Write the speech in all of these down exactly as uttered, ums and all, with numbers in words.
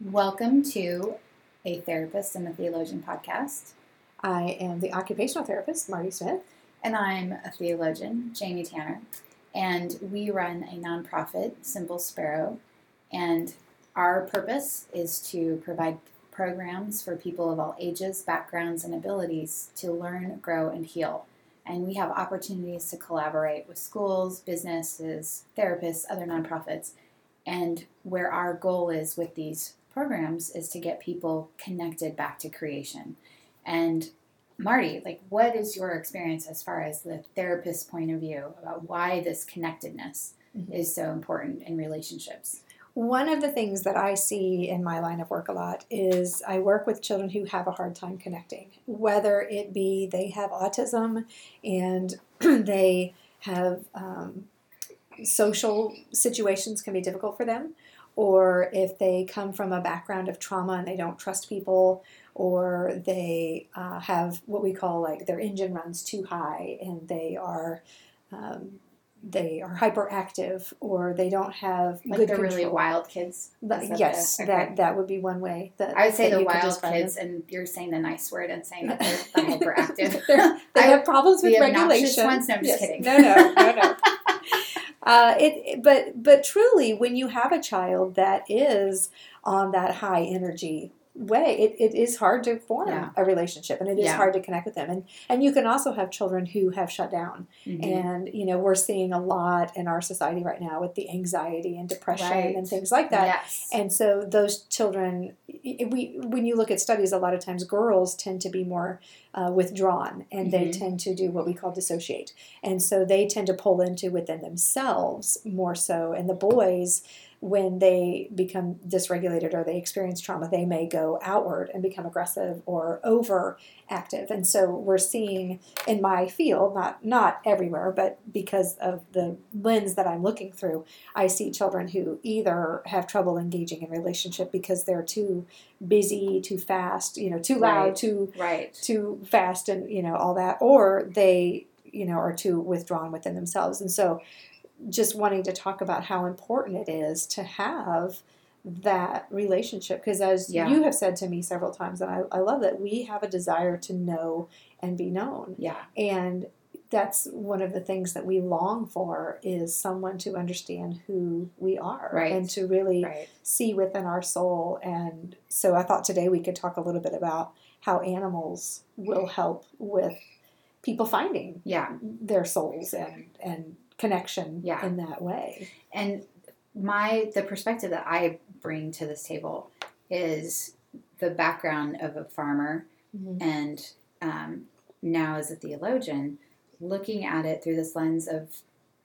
Welcome to A Therapist and a Theologian podcast. I am the occupational therapist, Marty Smith. And I'm a theologian, Jamie Tanner. And we run a nonprofit, Simple Sparrow. And our purpose is to provide programs for people of all ages, backgrounds, and abilities to learn, grow, and heal. And we have opportunities to collaborate with schools, businesses, therapists, other nonprofits. And where our goal is with these programs is to get people connected back to creation. And Marty, like, what is your experience as far as the therapist's point of view about why this connectedness mm-hmm. is so important in relationships? One of the things that I see in my line of work a lot is I work with children who have a hard time connecting, whether it be they have autism and they have um, social situations can be difficult for them, or if they come from a background of trauma and they don't trust people, or they uh, have what we call like their engine runs too high and they are um, they are hyperactive, or they don't have like good they're control. Really wild kids. That yes, the, okay. that that would be one way. That I would say that the wild kids, them. And you're saying the nice word and saying that they're the hyperactive. they have problems with the regulation. Ones? No, I'm just yes. kidding. No, no, no, no. Uh, it, but but truly, when you have a child that is on that high energy way, it, it is hard to form yeah. a relationship, and it is yeah. hard to connect with them. And and you can also have children who have shut down, mm-hmm. and you know we're seeing a lot in our society right now with the anxiety and depression right. and things like that. Yes. And so those children, we when you look at studies, a lot of times girls tend to be more uh, withdrawn, and mm-hmm. they tend to do what we call dissociate, and so they tend to pull into within themselves more so, and the boys, when they become dysregulated or they experience trauma, they may go outward and become aggressive or overactive. And so we're seeing in my field, not not everywhere, but because of the lens that I'm looking through, I see children who either have trouble engaging in relationship because they're too busy, too fast, you know, too loud, right. too right. too fast, and you know all that, or they, you know, are too withdrawn within themselves. And so just wanting to talk about how important it is to have that relationship, because as yeah. you have said to me several times, and I, I love that, we have a desire to know and be known. Yeah. And that's one of the things that we long for, is someone to understand who we are right. and to really right. see within our soul. And so I thought today we could talk a little bit about how animals will help with people finding yeah. their souls and, and connection yeah. in that way. And my the perspective that I bring to this table is the background of a farmer mm-hmm. and um, now as a theologian, looking at it through this lens of,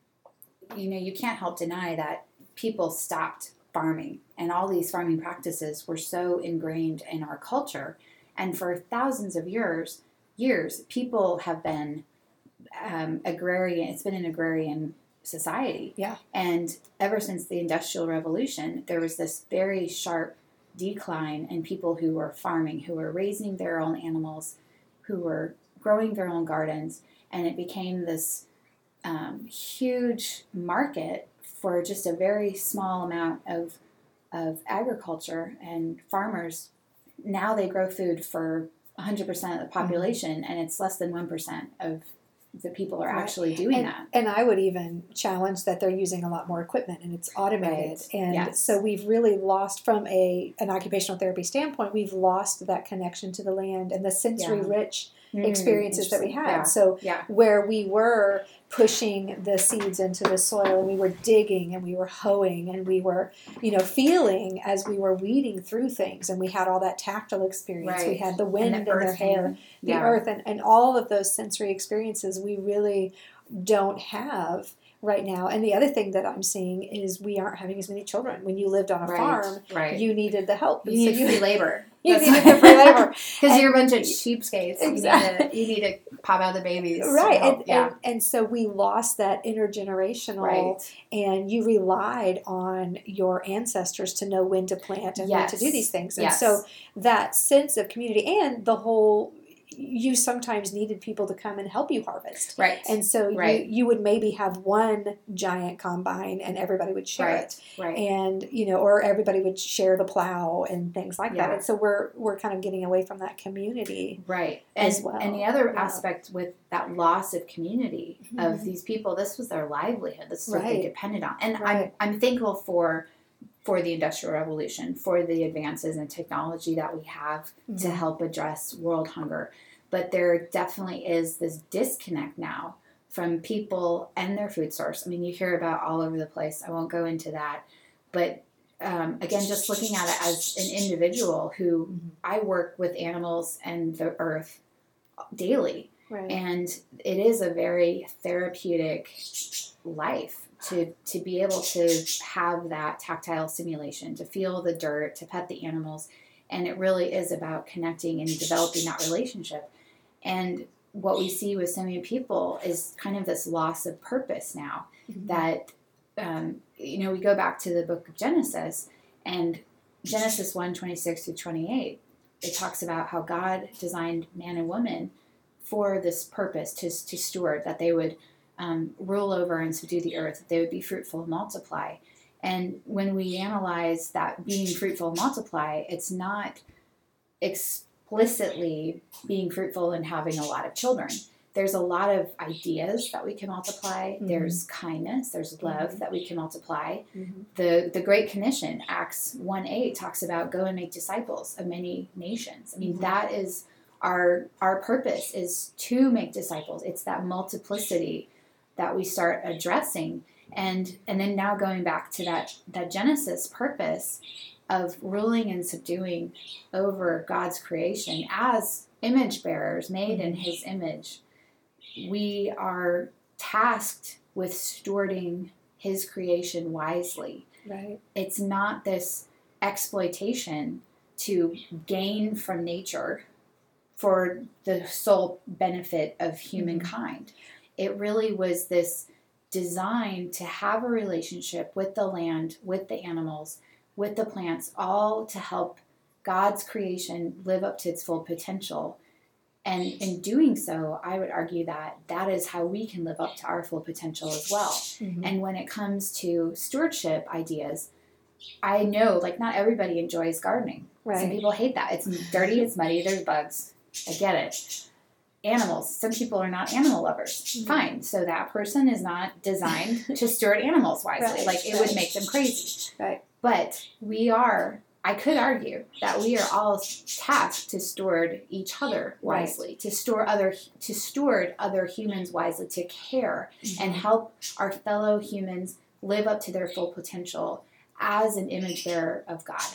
you know, you can't help deny that people stopped farming, and all these farming practices were so ingrained in our culture, and for thousands of years years people have been Um, agrarian. It's been an agrarian society. Yeah. And ever since the Industrial Revolution, there was this very sharp decline in people who were farming, who were raising their own animals, who were growing their own gardens, and it became this um, huge market for just a very small amount of of agriculture, and farmers now they grow food for one hundred percent of the population, mm-hmm. and it's less than one percent of the people are right. actually doing and, that. And I would even challenge that they're using a lot more equipment and it's automated. Right. And yes. so we've really lost, from a an occupational therapy standpoint, we've lost that connection to the land and the sensory yeah. rich mm, experiences that we had. Yeah. So yeah. where we were pushing the seeds into the soil, and we were digging, and we were hoeing, and we were, you know, feeling as we were weeding through things, and we had all that tactile experience. Right. We had the wind the in their hair, the yeah. earth, and, and all of those sensory experiences we really don't have right now. And the other thing that I'm seeing is we aren't having as many children. When you lived on a right. farm, right. you needed the help. You need so free labor. You needed the free labor. Because you're a bunch of cheapskates. Exactly. You need, to, you need to pop out the babies. Right. And, yeah. and, and so we lost that intergenerational, right. and you relied on your ancestors to know when to plant and yes. when to do these things. And yes. so that sense of community and the whole you sometimes needed people to come and help you harvest. Right. And so right. you, you would maybe have one giant combine and everybody would share right. it. Right. And, you know, or everybody would share the plow and things like yeah. that. And so we're we're kind of getting away from that community. Right. And, as well. And the other yeah. aspect with that loss of community mm-hmm. of these people, this was their livelihood. This is right. what they depended on. And right. I'm I'm thankful for for the Industrial Revolution, for the advances in technology that we have mm-hmm. to help address world hunger. But there definitely is this disconnect now from people and their food source. I mean, you hear about all over the place. I won't go into that. But um, again, just looking at it as an individual who mm-hmm. I work with animals and the earth daily. Right. And it is a very therapeutic life. To, to be able to have that tactile stimulation, to feel the dirt, to pet the animals. And it really is about connecting and developing that relationship. And what we see with so many people is kind of this loss of purpose now. Mm-hmm. That, um, you know, we go back to the book of Genesis, and Genesis one, twenty-six through twenty-eight, it talks about how God designed man and woman for this purpose, to, to steward, that they would Um, rule over and subdue the earth, that they would be fruitful and multiply. And when we analyze that being fruitful and multiply, it's not explicitly being fruitful and having a lot of children. There's a lot of ideas that we can multiply. Mm-hmm. There's kindness, there's love mm-hmm. that we can multiply. Mm-hmm. The the Great Commission, Acts one eight, talks about go and make disciples of many nations. I mean, mm-hmm. that is our our purpose, is to make disciples. It's that multiplicity that we start addressing. And and then now going back to that, that Genesis purpose of ruling and subduing over God's creation as image bearers made in his image, we are tasked with stewarding his creation wisely. Right. It's not this exploitation to gain from nature for the sole benefit of humankind. Mm-hmm. It really was this design to have a relationship with the land, with the animals, with the plants, all to help God's creation live up to its full potential. And in doing so, I would argue that that is how we can live up to our full potential as well. Mm-hmm. And when it comes to stewardship ideas, I know, like, not everybody enjoys gardening. Right. Some people hate that. It's dirty, it's muddy, there's bugs. I get it. Animals. Some people are not animal lovers. Mm-hmm. Fine. So that person is not designed to steward animals wisely. Right. Like, it right. would make them crazy. Right. But we are, I could argue that we are all tasked to steward each other wisely, right. to store other, to steward other humans wisely, to care mm-hmm. and help our fellow humans live up to their full potential as an image bearer of God.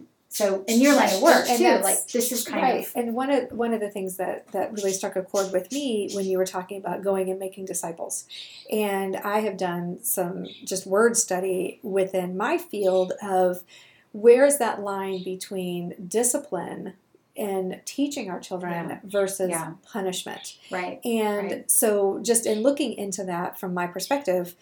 So in your line of work and too, like this is kind right. of and one of one of the things that, that really struck a chord with me when you were talking about going and making disciples, and I have done some just word study within my field of where is that line between discipline and teaching our children yeah. versus yeah. punishment, right? And right. so just in looking into that from my perspective,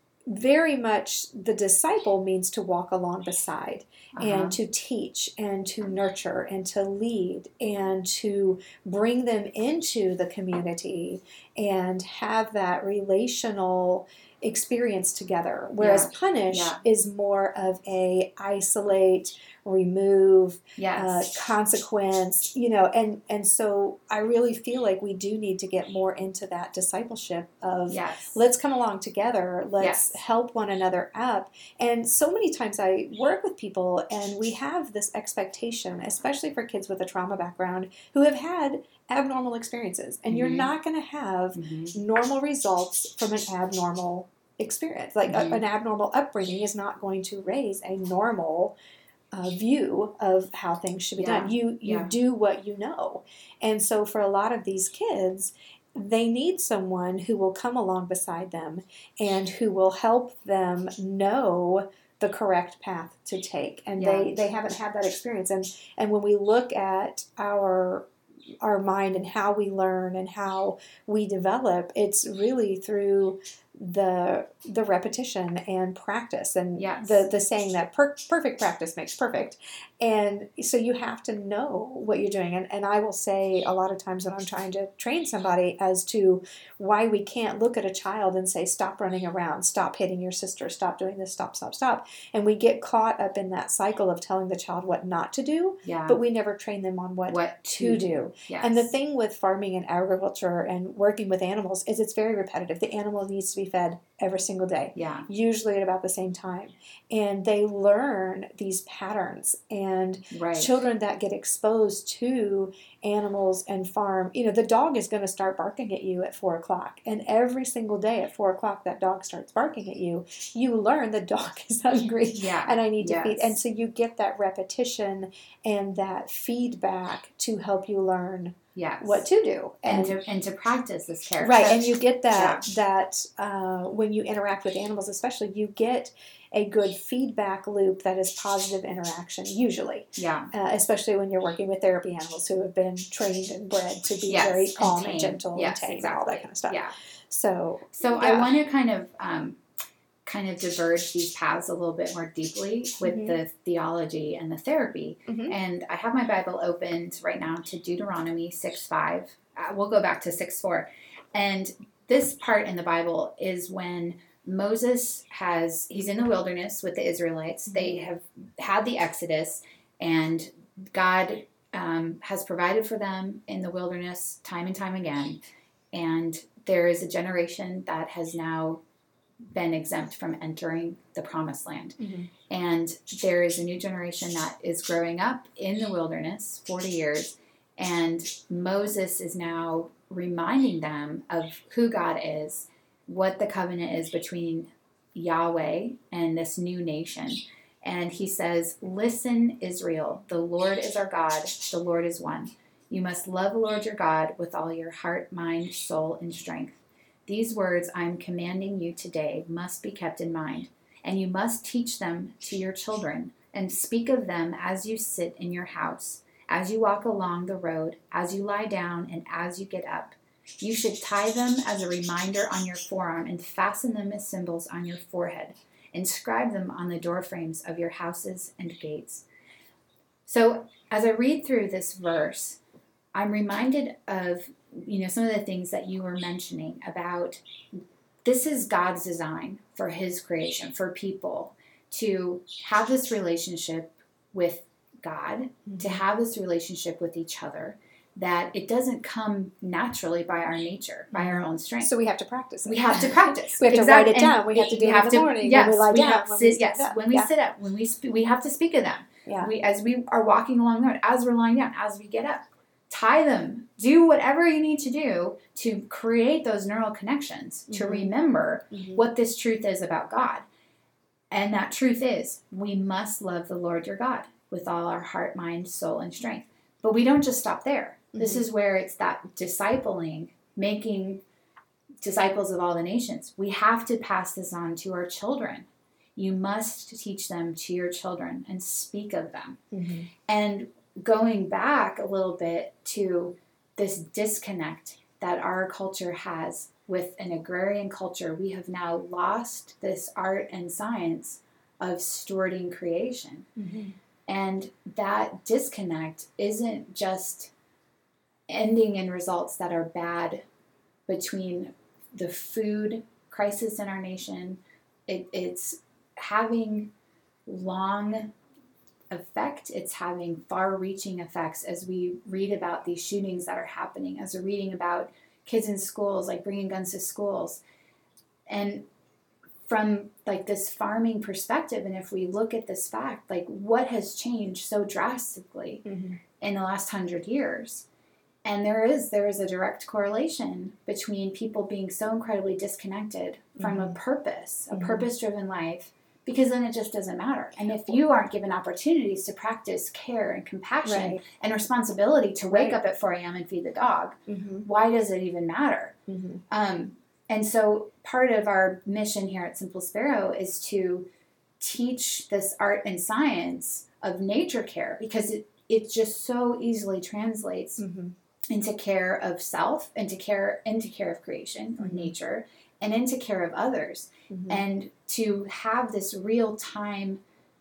very much the disciple means to walk along beside uh-huh. and to teach and to nurture and to lead and to bring them into the community and have that relational experience together. Whereas yeah. punish yeah. is more of a isolate, remove, yes. uh, consequence, you know, and, and so I really feel like we do need to get more into that discipleship of yes. let's come along together, let's yes. help one another up. And so many times I work with people and we have this expectation, especially for kids with a trauma background who have had abnormal experiences, and mm-hmm. you're not going to have mm-hmm. normal results from an abnormal experience. Like mm-hmm. a, an abnormal upbringing is not going to raise a normal uh, view of how things should be yeah. done. You you yeah. do what you know. And so for a lot of these kids, they need someone who will come along beside them and who will help them know the correct path to take. And yeah. they, they haven't had that experience. And and when we look at our our mind and how we learn and how we develop, it's really through the the repetition and practice, and Yes. the the saying that per- perfect practice makes perfect. And so you have to know what you're doing. And, and I will say a lot of times when I'm trying to train somebody as to why we can't look at a child and say, stop running around, stop hitting your sister, stop doing this, stop, stop, stop. And we get caught up in that cycle of telling the child what not to do, Yeah. but we never train them on what, What to to do. Yes. And the thing with farming and agriculture and working with animals is it's very repetitive. The animal needs to be fed every single day, Yeah. usually at about the same time. And they learn these patterns. And Right. children that get exposed to animals and farm, you know, the dog is going to start barking at you at four o'clock. And every single day at four o'clock, that dog starts barking at you. You learn the dog is hungry Yeah. and I need to Yes. feed. And so you get that repetition and that feedback to help you learn Yes. what to do. And, and to and to practice this care. Right, So, and you get that yeah. that uh, when you interact with animals, especially, you get a good feedback loop that is positive interaction. Usually, Yeah. uh, especially when you're working with therapy animals who have been trained and bred to be Yes, very and calm and, tame. gentle Yes, and tame exactly. and all that kind of stuff. Yeah. So, So yeah. I want to kind of um, kind of diverge these paths a little bit more deeply with Mhm. the theology and the therapy. Mhm. And I have my Bible opened right now to Deuteronomy six five. Uh, we'll go back to six four. And this part in the Bible is when Moses has, he's in the wilderness with the Israelites. Mm-hmm. They have had the Exodus, and God um, has provided for them in the wilderness time and time again. And there is a generation that has now been exempt from entering the promised land. Mm-hmm. And there is a new generation that is growing up in the wilderness, forty years, and Moses is now reminding them of who God is, what the covenant is between Yahweh and this new nation. And he says, listen, Israel, the Lord is our God, the Lord is one. You must love the Lord your God with all your heart, mind, soul, and strength. These words I am commanding you today must be kept in mind, and you must teach them to your children, and speak of them as you sit in your house, as you walk along the road, as you lie down, and as you get up. You should tie them as a reminder on your forearm and fasten them as symbols on your forehead. Inscribe them on the doorframes of your houses and gates. So as I read through this verse, I'm reminded of, you know, some of the things that you were mentioning about this is God's design for his creation, for people to have this relationship with God, mm-hmm. to have this relationship with each other, that it doesn't come naturally by our nature, by our own strength. So we have to practice it. We have to practice. we have to exactly. write it down. And we have to do we it have in the to, morning yes, when we lie we down, have when sit, we stand yes, up. when we yeah. sit up, when we sp- we have to speak of them. Yeah. We, as we are walking along the road, as we're lying down, as we get up, tie them. Do whatever you need to do to create those neural connections, mm-hmm. to remember mm-hmm. what this truth is about God. And that truth is, we must love the Lord your God with all our heart, mind, soul, and strength. But we don't just stop there. Mm-hmm. This is where it's that discipling, making disciples of all the nations. We have to pass this on to our children. You must teach them to your children and speak of them. Mm-hmm. And going back a little bit to this disconnect that our culture has with an agrarian culture, we have now lost this art and science of stewarding creation. Mm-hmm. And that disconnect isn't just ending in results that are bad between the food crisis in our nation. It, it's having long effect. It's having far-reaching effects as we read about these shootings that are happening, as we're reading about kids in schools, like bringing guns to schools. And from like this farming perspective, and if we look at this fact, like what has changed so drastically mm-hmm. in the last hundred years? And there is there is a direct correlation between people being so incredibly disconnected from mm-hmm. a purpose, a mm-hmm. purpose-driven life, because then it just doesn't matter. And if you aren't given opportunities to practice care and compassion right. and responsibility to wake right. up at four a.m. and feed the dog, mm-hmm. why does it even matter? Mm-hmm. Um, and so part of our mission here at Simple Sparrow is to teach this art and science of nature care, because it, it just so easily translates mm-hmm. into care of self, into care into care of creation or mm-hmm. nature, and into care of others. Mm-hmm. And to have this real time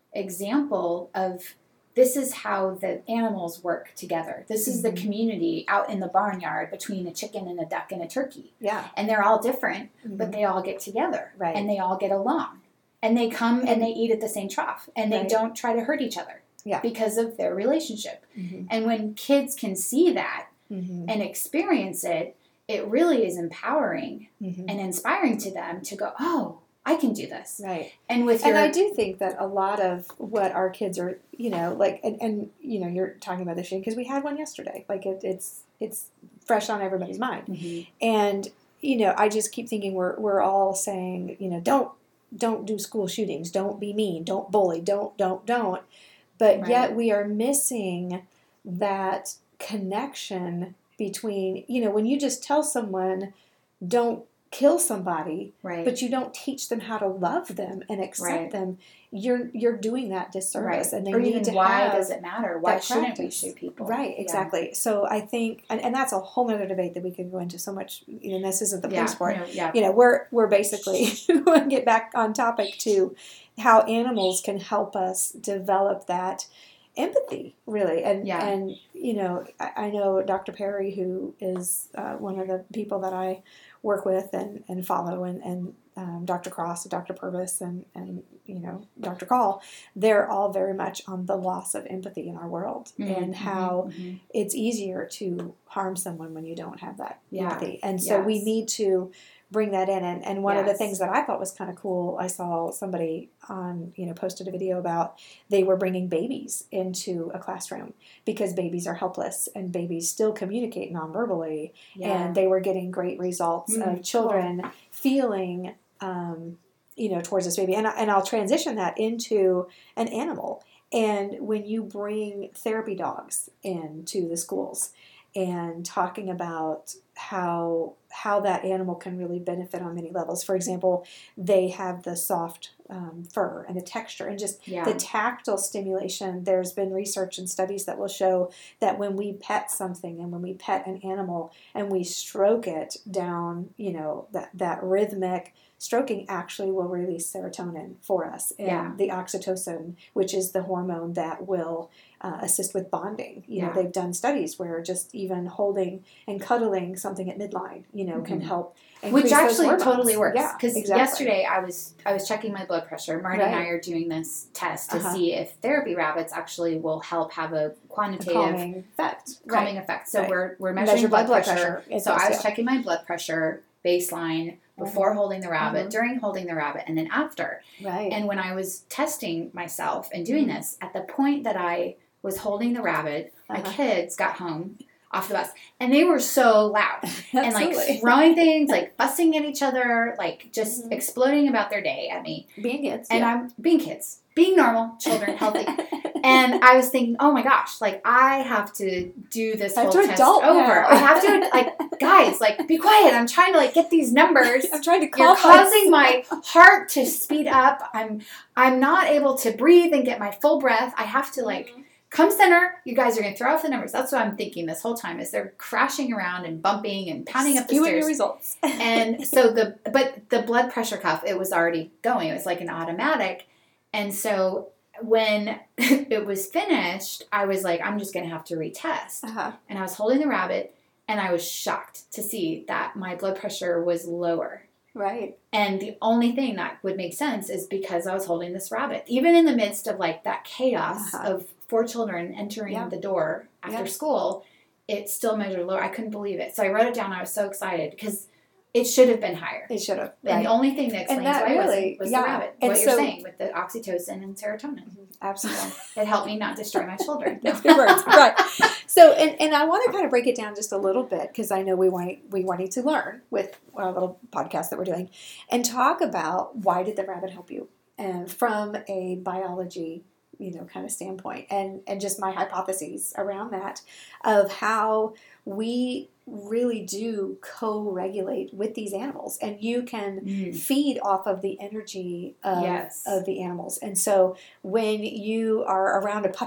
example of this is how the animals work together. This is mm-hmm. the community out in the barnyard between a chicken and a duck and a turkey. Yeah. And they're all different, mm-hmm. but they all get together. Right. And they all get along. And they come and, and they eat at the same trough. And they right. don't try to hurt each other. Yeah. Because of their relationship. Mm-hmm. And when kids can see that mm-hmm. and experience it, it really is empowering mm-hmm. and inspiring to them to go, oh, I can do this. Right. And with your... And I do think that a lot of what our kids are, you know, like, and, and you know, you're talking about this because we had one yesterday. Like, it, it's it's fresh on everybody's mind. Mm-hmm. And, you know, I just keep thinking we're we're all saying, you know, don't don't do school shootings. Don't be mean. Don't bully. Don't, don't, don't. But right. yet we are missing that connection between, you know, when you just tell someone, don't kill somebody, right. but you don't teach them how to love them and accept right. them, you're you're doing that disservice. Right. And they or need even to why have does it matter? Why shouldn't practice. we shoot people? Right, exactly. Yeah. So I think, and, and that's a whole other debate that we could go into so much, you know, and this isn't the place yeah. for it. No, yeah. You know, we're, we're basically, we'll get back on topic to how animals can help us develop that empathy, really. And, yeah. and you know, I, I know Doctor Perry, who is uh, one of the people that I work with and, and follow, and, and um, Doctor Cross, Doctor Purvis, and, and, you know, Doctor Call, they're all very much on the loss of empathy in our world mm-hmm, and how mm-hmm. it's easier to harm someone when you don't have that yeah. empathy. And so yes. we need to bring that in. And, and one yes. of the things that I thought was kind of cool, I saw somebody on, you know, posted a video about they were bringing babies into a classroom because babies are helpless and babies still communicate nonverbally. Yeah. And they were getting great results mm, of children cool. feeling, um, you know, towards this baby. And, and I'll transition that into an animal. And when you bring therapy dogs into the schools and talking about how how that animal can really benefit on many levels. For example, they have the soft um, fur and the texture and just yeah. the tactile stimulation. There's been research and studies that will show that when we pet something and when we pet an animal and we stroke it down, you know, that, that rhythmic stroking actually will release serotonin for us and yeah. the oxytocin, which is the hormone that will uh, assist with bonding. You yeah. know, they've done studies where just even holding and cuddling something at midline, you know, mm-hmm. can help increase Which actually those totally works. Yeah, because exactly. yesterday I was I was checking my blood pressure. Marty right. and I are doing this test to uh-huh. see if therapy rabbits actually will help have a quantitative a calming effect. Calming right. effect. So right. we're we're measuring Measure blood, blood pressure. pressure. So I was yeah. checking my blood pressure baseline before mm-hmm. holding the rabbit, mm-hmm. during holding the rabbit, and then after. Right. And when I was testing myself and doing mm-hmm. this, at the point that I was holding the rabbit, uh-huh. my kids got home off the bus, and they were so loud and like throwing things, like fussing at each other, like just mm-hmm. exploding about their day at me. Being kids, and yeah. I'm being kids, being normal children, healthy. And I was thinking, oh my gosh, like I have to do this whole test over. Now. I have to, like, guys, like be quiet. I'm trying to like get these numbers. I'm trying to. You're causing my heart to speed up. I'm, I'm not able to breathe and get my full breath. I have to like. Mm-hmm. Come center, you guys are going to throw off the numbers. That's what I'm thinking this whole time is they're crashing around and bumping and pounding up the Skewing stairs. Your results. And so the, but the blood pressure cuff, it was already going. It was like an automatic. And so when it was finished, I was like, I'm just going to have to retest. Uh-huh. And I was holding the rabbit and I was shocked to see that my blood pressure was lower. Right. And the only thing that would make sense is because I was holding this rabbit. Even in the midst of like that chaos uh-huh. of four children entering yeah. the door after yeah. school, it still measured lower. I couldn't believe it. So I wrote it down. I was so excited because it should have been higher. It should have. And right. the only thing that explains that why really, it was, was yeah. the rabbit. And what so, you're saying with the oxytocin and serotonin. Mm-hmm. Absolutely. It helped me not destroy my children. No. It works. Right. So, and, and I want to kind of break it down just a little bit because I know we want we wanted to learn with our little podcast that we're doing and talk about why did the rabbit help you and from a biology, you know, kind of standpoint and, and just my hypotheses around that of how we really do co-regulate with these animals and you can mm. feed off of the energy of, yes. of the animals. And so when you are around a puppy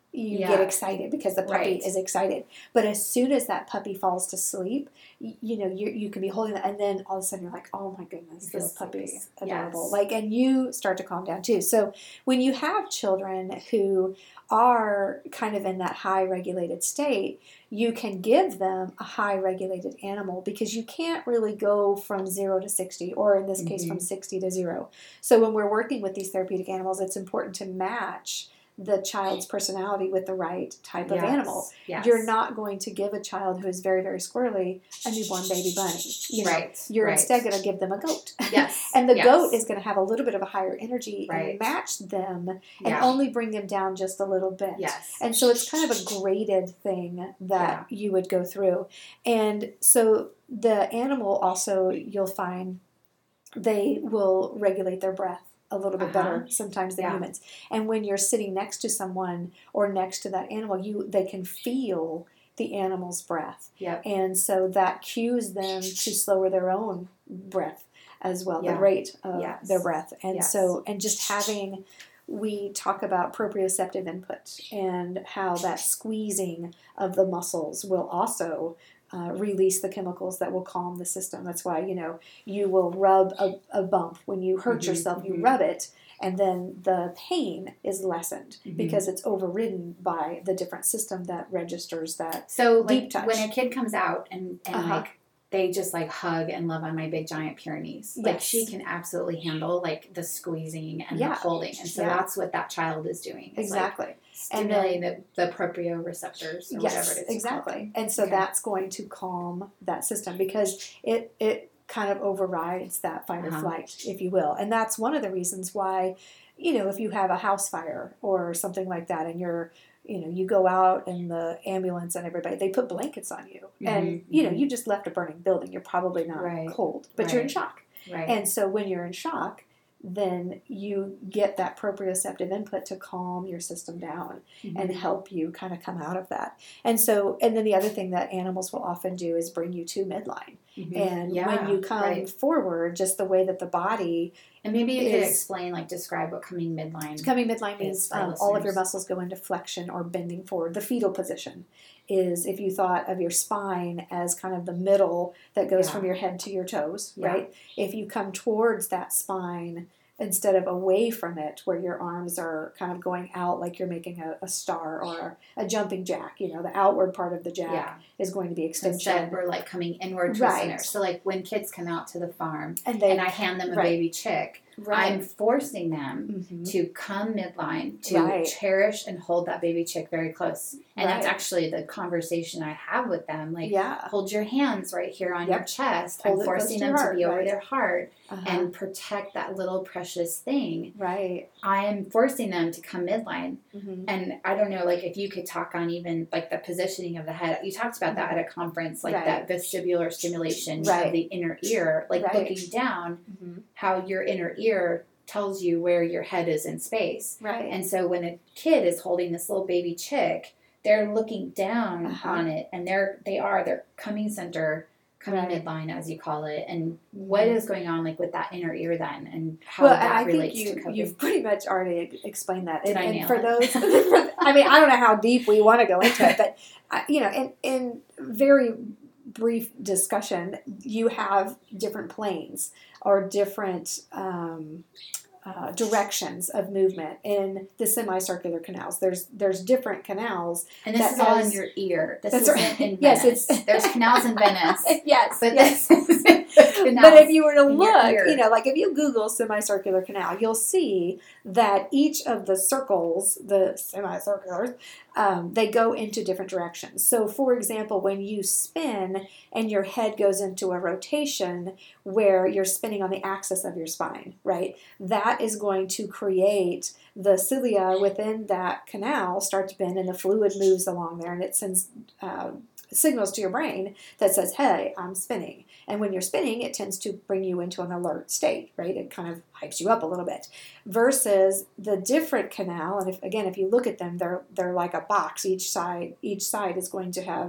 you Yeah. get excited because the puppy Right. is excited. But as soon as that puppy falls to sleep, you, you know, you you can be holding that, and then all of a sudden you're like, oh my goodness, You feel this puppy's sleepy. adorable. Yes. Like, and you start to calm down too. So when you have children who are kind of in that high regulated state, you can give them a high regulated animal because you can't really go from zero to sixty, or in this case, Mhm. from sixty to zero. So when we're working with these therapeutic animals, it's important to match the child's personality with the right type of Yes. animal. Yes. You're not going to give a child who is very, very squirrely a newborn baby bunny. You know, Right. you're Right. instead going to give them a goat. Yes. And the Yes. goat is going to have a little bit of a higher energy Right. and match them and Yeah. only bring them down just a little bit. Yes. And so it's kind of a graded thing that you would go through. And so the animal also, you'll find they will regulate their breath a little bit Uh-huh. better sometimes than Yeah. humans. And when you're sitting next to someone or next to that animal, you they can feel the animal's breath. Yep. And so that cues them to slower their own breath as well, Yeah. the rate of Yes. their breath. And Yes. so, and just having, we talk about proprioceptive input and how that squeezing of the muscles will also uh, release the chemicals that will calm the system. That's why, you know, you will rub a, a bump. When you hurt Mhm, yourself, you mhm. rub it, and then the pain is lessened Mhm. because it's overridden by the different system that registers that. So, Deep like, touch. when a kid comes out and, and Uh-huh. like, they just, like, hug and love on my big giant Pyrenees. Like, Yes. she can absolutely handle, like, the squeezing and Yeah. the holding. And so Yeah. that's what that child is doing. It's, Exactly. like, stimulating the, the proprioreceptors or Yes, whatever it is. exactly. And so Okay. that's going to calm that system because it it kind of overrides that fight or Uh-huh. flight, if you will. And that's one of the reasons why, you know, if you have a house fire or something like that and you're, you know, you go out and the ambulance and everybody, they put blankets on you. And, Mhm, you know, mhm. you just left a burning building. You're probably not Right. cold, but you're in Right. shock. Right. And so when you're in shock, then you get that proprioceptive input to calm your system down and Mhm. help you kind of come out of that. And so, and then the other thing that animals will often do is bring you to midline. Mhm. And Yeah, when you come right. forward, just the way that the body, And maybe you could is- explain, like, describe what coming midline. coming midline Yes, means for our um, all of your listeners. muscles go into flexion or bending forward. The fetal position is if you thought of your spine as kind of the middle that goes Yeah. from your head to your toes, Yeah. right? If you come towards that spine instead of away from it, where your arms are kind of going out like you're making a, a star or a, a jumping jack, you know, the outward part of the jack Yeah. is going to be extension. Instead, we're, like, coming inward to Right. center. So, like, when kids come out to the farm and they and I hand them a right. baby chick, right. I'm forcing them Mhm. to come midline, to Right. cherish and hold that baby chick very close. And that's Right. actually the conversation I have with them. Like, yeah. hold your hands right here on Yep. your chest. Hold I'm it close forcing to them your to heart, be over right. their heart Uh-huh. and protect that little precious thing. right. I am forcing them to come midline. Mm-hmm. And I don't know, like, if you could talk on even, like, the positioning of the head. You talked about that at a conference, like Right. that vestibular stimulation Right. of the inner ear, like Right. looking down, Mm-hmm. how your inner ear tells you where your head is in space. Right. And so when a kid is holding this little baby chick, they're looking down Uh-huh. on it, and they're they are their coming center, coming Right. midline, as you call it. And what Mhm. is going on, like, with that inner ear then, and how Well, that and I think relates you, to coping? you've pretty much already ex- explained that. Did and, I and nail for it? those, I mean, I don't know how deep we want to go into it, but uh, you know, in in very brief discussion, you have different planes or different um, uh, directions of movement in the semicircular canals. There's there's different canals. And this that is all has- in your ear. This That's isn't right. in Yes, Venice. it's- There's canals in Venice. yes, But yes. this is the canals. But if you were to in your look, ear. you know, like if you Google semicircular canal, you'll see that each of the circles, the semicirculars, um, they go into different directions. So, for example, when you spin and your head goes into a rotation where you're spinning on the axis of your spine, right? That is going to create the cilia within that canal start to bend, and the fluid moves along there, and it sends uh, signals to your brain that says, hey, I'm spinning. And when you're spinning, it tends to bring you into an alert state, right? It kind of hypes you up a little bit. Versus the different canal, and if again, if you look at them, they're they're like a box. Each side, each side is going to have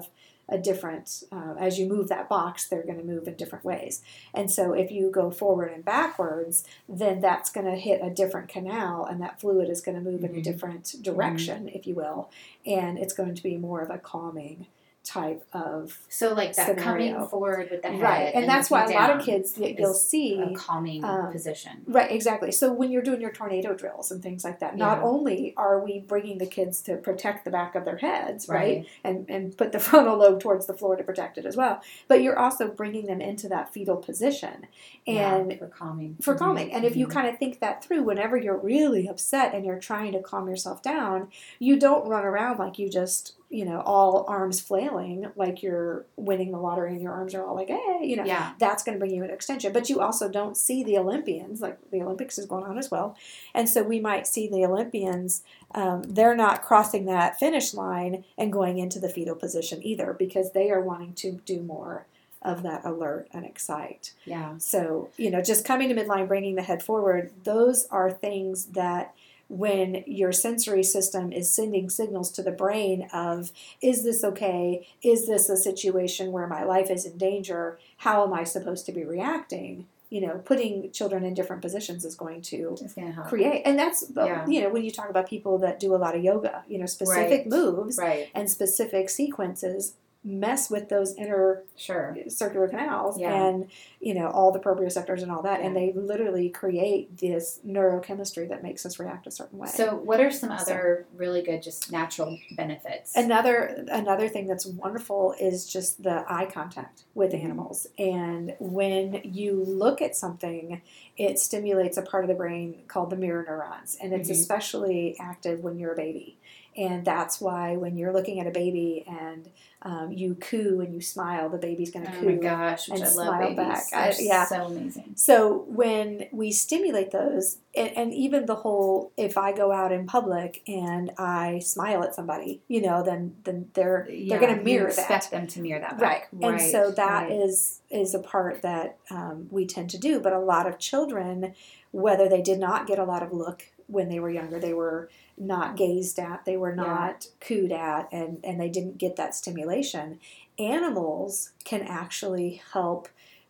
a different, uh, as you move that box, they're going to move in different ways. And so if you go forward and backwards, then that's going to hit a different canal, and that fluid is going to move mm-hmm. in a different direction, mm-hmm. if you will. And it's going to be more of a calming type of so like that scenario. Coming forward with the head, right, and, and that's why a lot of kids you'll see a calming um, position. Right, exactly. So when you're doing your tornado drills and things like that, yeah. not only are we bringing the kids to protect the back of their heads, right, right, and and put the frontal lobe towards the floor to protect it as well, but you're also bringing them into that fetal position and yeah, for calming, for mm-hmm. calming. And mm-hmm. if you kind of think that through, whenever you're really upset and you're trying to calm yourself down, you don't run around like you just, you know, all arms flailing like you're winning the lottery and your arms are all like, hey, you know, yeah. that's going to bring you an extension. But you also don't see the Olympians, like the Olympics is going on as well. And so we might see the Olympians, um, they're not crossing that finish line and going into the fetal position either, because they are wanting to do more of that alert and excite. Yeah. So, you know, just coming to midline, bringing the head forward, those are things that when your sensory system is sending signals to the brain of, is this okay? Is this a situation where my life is in danger? How am I supposed to be reacting? You know, putting children in different positions is going to create. And that's, yeah. you know, when you talk about people that do a lot of yoga, you know, specific right. moves right. and specific sequences mess with those inner sure. circular canals yeah. and, you know, all the proprioceptors and all that. Yeah. And they literally create this neurochemistry that makes us react a certain way. So what are some other so, really good, just natural benefits? Another, another thing that's wonderful is just the eye contact with mm-hmm. animals. And when you look at something, it stimulates a part of the brain called the mirror neurons. And it's mm-hmm. especially active when you're a baby. And that's why when you're looking at a baby and um, you coo and you smile, the baby's going to oh coo my gosh, and I smile love babies. back. I, yeah, so amazing. So when we stimulate those, and, and even the whole, if I go out in public and I smile at somebody, you know, then then they're yeah, they're going to mirror you expect that. them to mirror that right. back. Right. And so that right. is is a part that um, we tend to do. But a lot of children, whether they did not get a lot of look when they were younger, they were not gazed at, they were not yeah. cooed at, and, and they didn't get that stimulation. Animals can actually help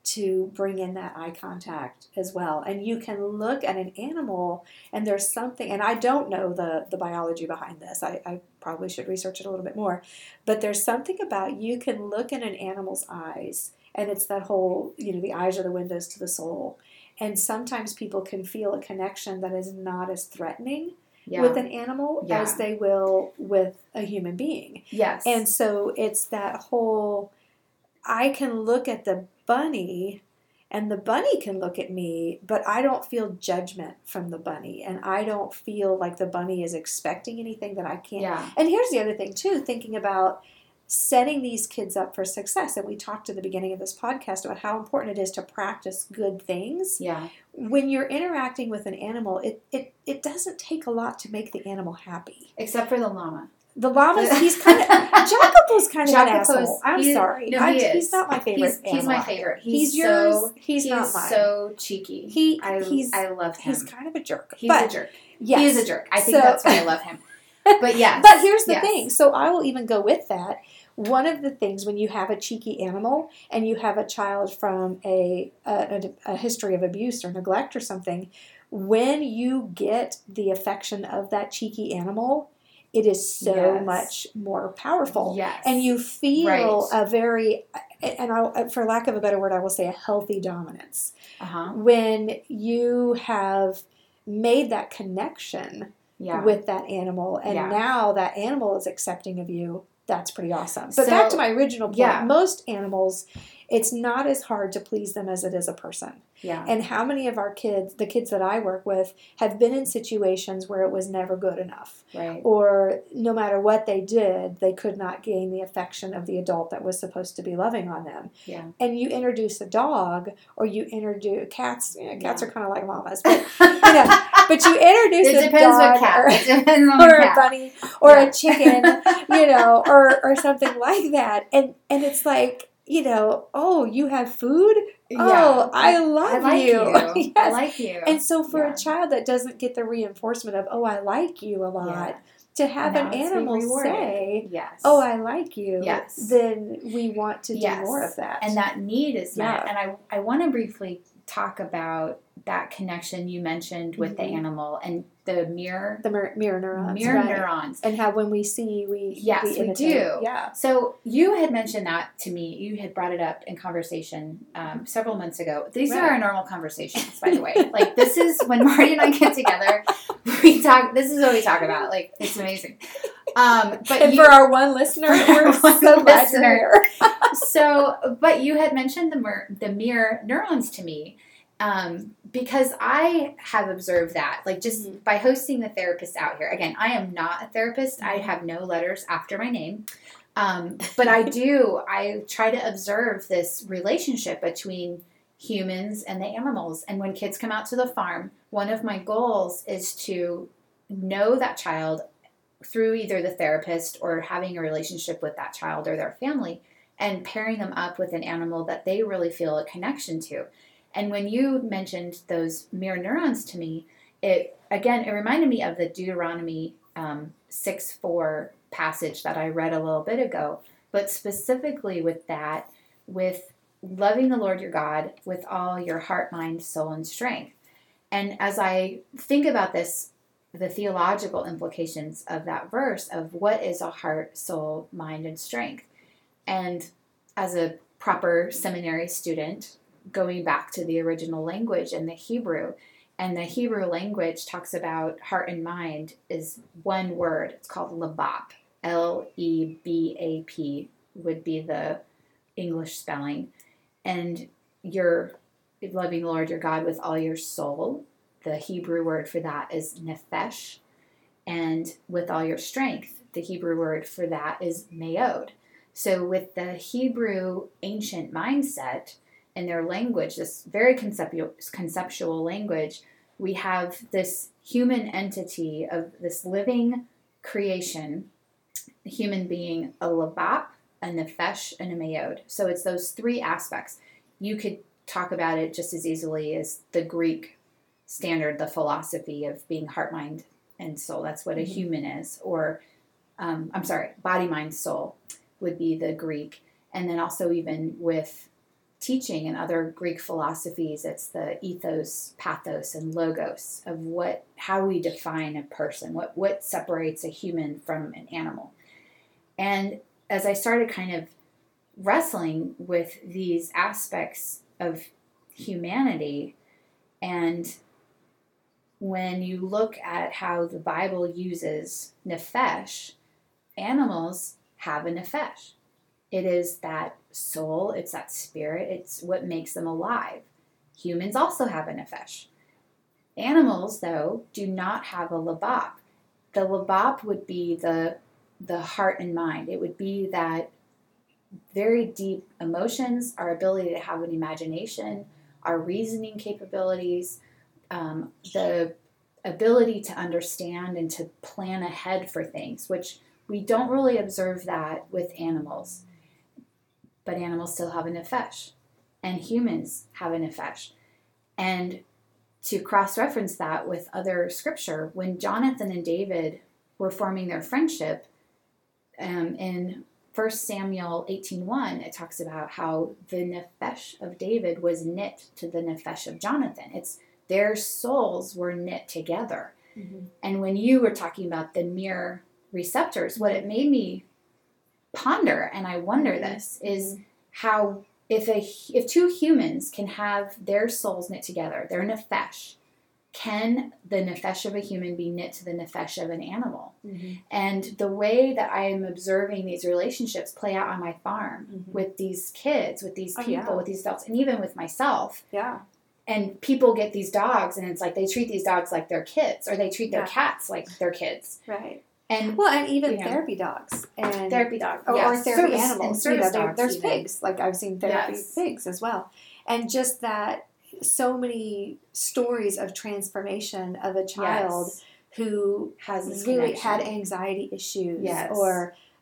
to bring in that eye contact as well. And you can look at an animal and there's something, and I don't know the, the biology behind this. I, I probably should research it a little bit more. But there's something about you can look in an animal's eyes, and it's that whole, you know, the eyes are the windows to the soul. And sometimes people can feel a connection that is not as threatening yeah. with an animal yeah. as they will with a human being. Yes. And so it's that whole, I can look at the bunny and the bunny can look at me, but I don't feel judgment from the bunny. And I don't feel like the bunny is expecting anything that I can't. Yeah. And here's the other thing, too, thinking about setting these kids up for success. And we talked at the beginning of this podcast about how important it is to practice good things. Yeah. When you're interacting with an animal, it, it, it doesn't take a lot to make the animal happy. Except for the llama. The llama, he's kind of, Jacopo's kind of an asshole. I'm he, sorry. No, he I, is. He's not my favorite He's, he's my favorite. he's He's, yours. So, he's, he's not mine. so cheeky. He, I, he's, I love him. He's kind of a jerk. He's but, a jerk. Yes. He is a jerk. I think so, that's why I love him. But yes. But here's the yes. thing. So I will even go with that. One of the things when you have a cheeky animal and you have a child from a, a, a history of abuse or neglect or something, when you get the affection of that cheeky animal, it is so yes. much more powerful. Yes. And you feel right. a very, and I, for lack of a better word, I will say a healthy dominance. Uh-huh. When you have made that connection yeah. with that animal, and yeah. now that animal is accepting of you, that's pretty awesome. But so, back to my original point, yeah. most animals, it's not as hard to please them as it is a person. Yeah. And how many of our kids, the kids that I work with, have been in situations where it was never good enough. Right. Or no matter what they did, they could not gain the affection of the adult that was supposed to be loving on them. Yeah. And you introduce a dog, or you introduce cats. You know, cats yeah. are kind of like llamas, but you know, but you introduce it a depends dog what cat. or, it depends on or a a cat. bunny or yeah. a chicken, you know, or or something like that. And and it's like, you know, oh, you have food? Yeah. Oh, I love I like you. you. yes. I like you. And so for yeah. a child that doesn't get the reinforcement of, oh, I like you a lot, yeah. to have Now an it's being animal rewarded. say, Yes. "Oh, I like you," Yes. then we want to do Yes. more of that. And that need is met. Yeah. And I, I want to briefly talk about that connection you mentioned with Mm-hmm. the animal and the mirror the mir- mirror neurons, mirror right. neurons. And how when we see, we Yes, we, we imitate. do. Yeah. So you had mentioned that to me. You had brought it up in conversation um, several months ago. These Right. are our normal conversations, by the way. Like, this is when Marty and I get together, we talk. This is what we talk about. Like, it's amazing. Um, but and you, for our one listener, we're one so glad listener. you're here. So, but you had mentioned the mir- the mirror neurons to me. Um, because I have observed that, like, just Mm-hmm. by hosting the therapists out here. Again, I am not a therapist. I have no letters after my name. Um, but I do, I try to observe this relationship between humans and the animals. And when kids come out to the farm, one of my goals is to know that child through either the therapist or having a relationship with that child or their family and pairing them up with an animal that they really feel a connection to. And when you mentioned those mirror neurons to me, it again, it reminded me of the Deuteronomy um, six four passage that I read a little bit ago, but specifically with that, with loving the Lord your God with all your heart, mind, soul, and strength. And as I think about this, the theological implications of that verse of what is a heart, soul, mind, and strength. And as a proper seminary student, going back to the original language and the Hebrew, and the Hebrew language talks about heart and mind is one word. It's called labap. L E B A P would be the English spelling. And you're loving the Lord your God with all your soul. The Hebrew word for that is nephesh. And with all your strength, the Hebrew word for that is meod. So with the Hebrew ancient mindset, in their language, this very conceptual, conceptual language, we have this human entity of this living creation, the human being a labap, a nephesh, and a meod. So it's those three aspects. You could talk about it just as easily as the Greek standard, the philosophy of being heart, mind, and soul. That's what a Mm-hmm. human is. Or, um, I'm sorry, body, mind, soul would be the Greek. And then also even with teaching and other Greek philosophies, it's the ethos, pathos, and logos of what, how we define a person, what, what separates a human from an animal. And as I started kind of wrestling with these aspects of humanity, and when you look at how the Bible uses nephesh, animals have a nephesh. It is that soul, it's that spirit, it's what makes them alive. Humans also have a nephesh. Animals, though, do not have a labap. The labap would be the, the heart and mind. It would be that very deep emotions, our ability to have an imagination, our reasoning capabilities, um, the ability to understand and to plan ahead for things, which we don't really observe that with animals. But animals still have a nephesh, and humans have a nephesh. And to cross-reference that with other scripture, when Jonathan and David were forming their friendship, um, in First Samuel eighteen one, it talks about how the nephesh of David was knit to the nephesh of Jonathan. It's their souls were knit together. Mm-hmm. And when you were talking about the mirror receptors, what it made me ponder, and I wonder Mm-hmm. this, is how if a if two humans can have their souls knit together, their nephesh, can the nephesh of a human be knit to the nephesh of an animal? Mm-hmm. And the way that I am observing these relationships play out on my farm Mm-hmm. with these kids, with these Oh, people, yeah. with these adults, and even with myself. Yeah. And people get these dogs, and it's like they treat these dogs like their kids, or they treat their Yeah. cats like their kids. Right. And Well, and even you know, therapy dogs and therapy dogs, or, yes. or therapy Service- animals. and You service know, there- dogs there's even. pigs. Like I've seen therapy Yes. pigs as well, and just that so many stories of transformation of a child Yes. who Has this really connection. had anxiety issues Yes. or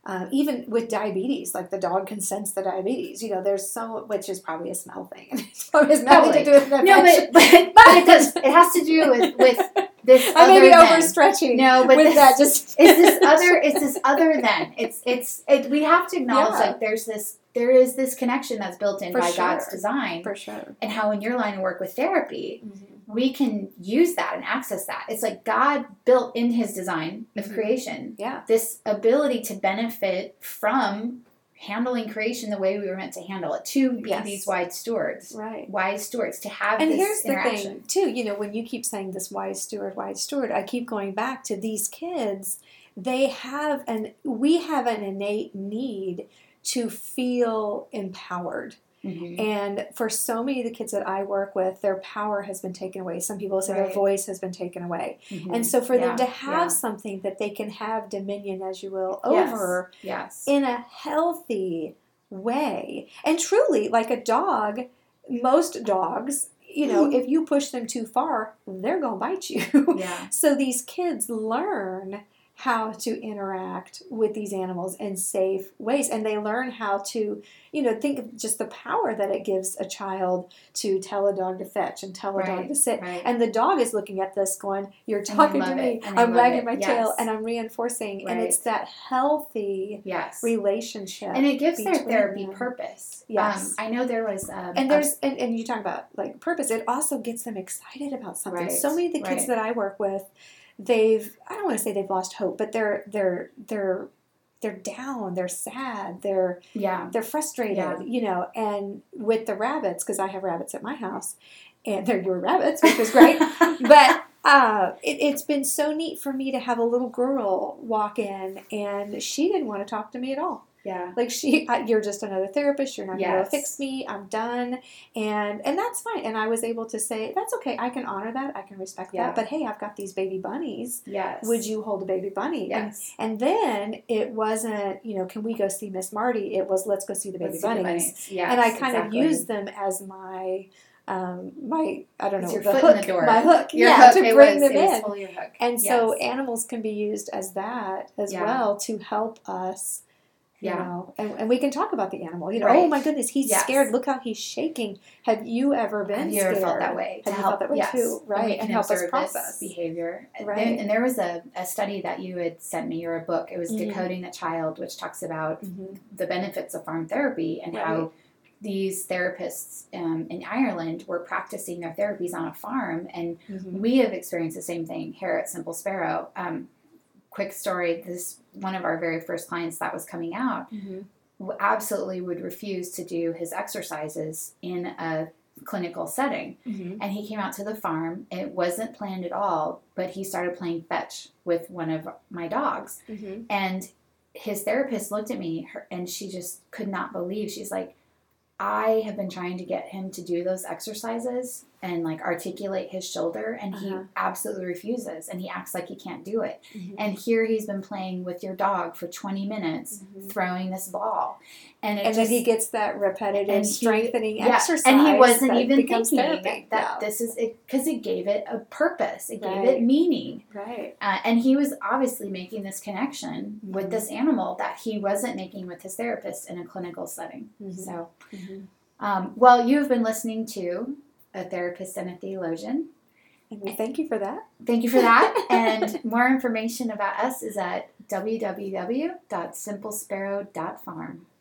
Uh, even with diabetes, like the dog can sense the diabetes. You know, there's so, which is probably a smell thing. It probably has nothing Probably. to do with the No, but, but, but it does. It has to do with, with this. I may be other overstretching. No, but with this, that just it's this other. It's this other than. It's it's. It, we have to acknowledge Yeah. like there's this. There is this connection that's built in For by sure. God's design, for sure. and how in your line of work with therapy, Mm-hmm. we can use that and access that. It's like God built in His design of Mhm. creation Yeah. this ability to benefit from handling creation the way we were meant to handle it, to be Yes. these wise stewards, Right. wise stewards, to have And this here's the interaction. thing, too, you know, when you keep saying this wise steward, wise steward, I keep going back to these kids. They have an, we have an innate need to feel empowered. Mhm. And for so many of the kids that I work with, their power has been taken away. Some people say their Right. voice has been taken away. Mhm. And so for Yeah, them to have yeah. something that they can have dominion, as you will, Yes. over Yes. in a healthy way. And truly, like a dog, most dogs, you know, if you push them too far, they're going to bite you. Yeah. So these kids learn how to interact with these animals in safe ways, and they learn how to, you know, think of just the power that it gives a child to tell a dog to fetch and tell a dog Right, to sit. right. And the dog is looking at this going, you're And I talking to love me, it, and I I'm love wagging it, my yes. tail, and I'm reinforcing. And Right. it's that healthy Yes. relationship. And it gives their between therapy them. purpose. Yes. Um, I know there was um, And a- there's and, and you talk about like purpose, it also gets them excited about something. Right, So many of the kids right. that I work with, they've I don't want to say they've lost hope, but they're they're they're they're down, they're sad, they're yeah. they're frustrated, Yeah. you know. And with the rabbits, because I have rabbits at my house, and they're your rabbits, which was great. But uh, it, it's been so neat for me to have a little girl walk in, and she didn't want to talk to me at all. Yeah. Like she, I, you're just another therapist. You're not going Yes. to fix me. I'm done, and and that's fine. And I was able to say, that's okay. I can honor that. I can respect Yeah. that. But hey, I've got these baby bunnies. Yes. Would you hold a baby bunny? Yes. And, and then it wasn't, you know, can we go see Miss Marty? It was, let's go see the baby Let's see the bunnies. bunnies. Yes, And I kind exactly. of used them as my. Um, my I don't It's know your the foot hook, in the door. my hook, Your yeah, hook, to it bring was, them it was in. fully your hook. And so Yes. animals can be used as that as Yeah. well to help us, you Yeah. know, and, and we can talk about the animal. You know, Right. oh my goodness, he's Yes. scared. Look how he's shaking. Have you ever been Have you scared? ever felt that way? Have To you help, felt that way yes. too? And Right, we and, can help us observe process. this behavior. Right. Then, and there was a, a study that you had sent me, or a book. It was Mhm. Decoding the Child, which talks about Mm-hmm. the benefits of farm therapy and Right. how these therapists um, in Ireland were practicing their therapies on a farm, and Mm-hmm. we have experienced the same thing here at Simple Sparrow. Um, quick story: this one of our very first clients that was coming out Mm-hmm. w- absolutely would refuse to do his exercises in a clinical setting. Mm-hmm. And he came out to the farm. It wasn't planned at all, but he started playing fetch with one of my dogs. Mm-hmm. And his therapist looked at me, her, and she just could not believe. She's like, I have been trying to get him to do those exercises and like articulate his shoulder, and he Uh-huh. absolutely refuses, and he acts like he can't do it. Mm-hmm. And here he's been playing with your dog for twenty minutes, Mhm. throwing this ball. And, it And just, then he gets that repetitive and he- strengthening yeah, exercise. and he wasn't that even becomes thinking therapy. that Yeah. this is it, because it gave it a purpose. It gave Right. it meaning. Right. Uh, and he was obviously making this connection Mhm. with this animal that he wasn't making with his therapist in a clinical setting. Mhm. So, Mm-hmm. um, well, you've been listening to a therapist and a theologian. And we thank you for that. Thank you for that. And more information about us is at w w w dot simple sparrow dot farm.